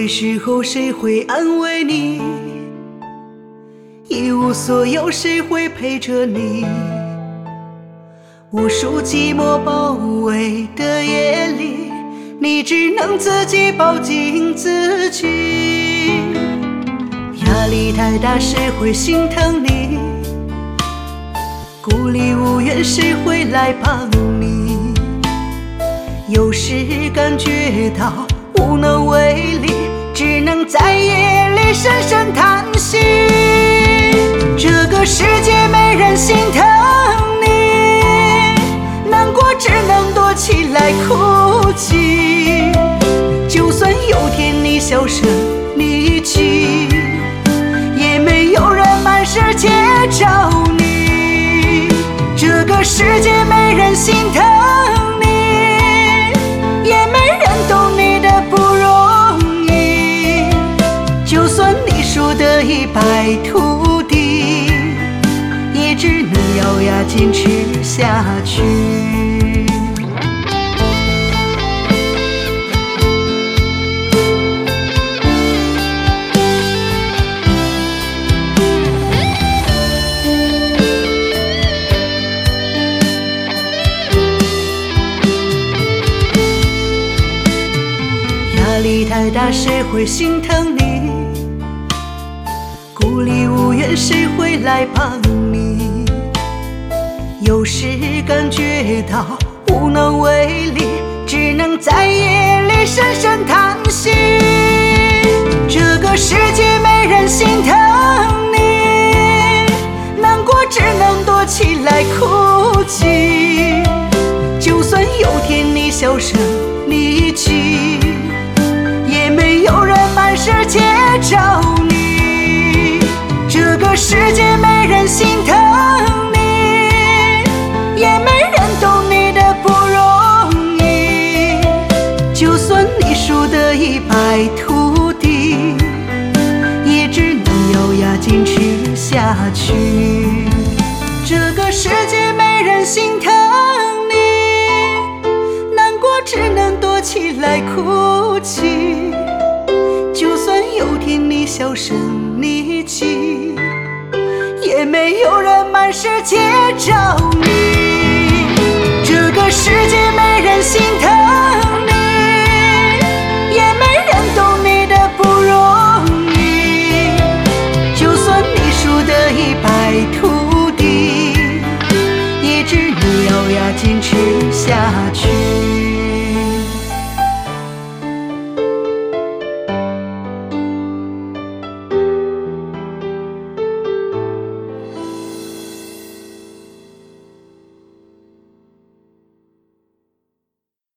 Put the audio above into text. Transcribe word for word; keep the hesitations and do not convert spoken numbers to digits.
会时候谁会安慰你？一无所有谁会陪着你？无数寂寞包围的夜里，你只能自己抱紧自己。压力太大谁会心疼你？孤立无援谁会来帮你？有时感觉到无能为力，只能在夜里深深叹息。这个世界没人心疼你，难过只能躲起来哭泣。就算有天你销声匿迹，也没有人满世界找你。这个世界没人心疼你，也没人懂你的不容易。就算你输得一败涂地，也只能咬牙坚持下去。压力太大谁会心疼你？孤立无援谁会来帮你？有时感觉到无能为力，只能在夜里深深叹息。这个世界没人心疼你，难过只能躲起来哭泣。就算有天你销声匿迹，也没有人满世界找你。这个世界没人心疼你，也没人懂你的不容易。就算你输得一败涂地，也只能咬牙坚持下去。这个世界没人心疼你，难过只能躲起来哭泣。就算有天你销声匿迹，也没有人满世界找你。这个世界没人心疼你，也没人懂你的不容易。就算你输得一败涂地，也只能咬牙坚持下去。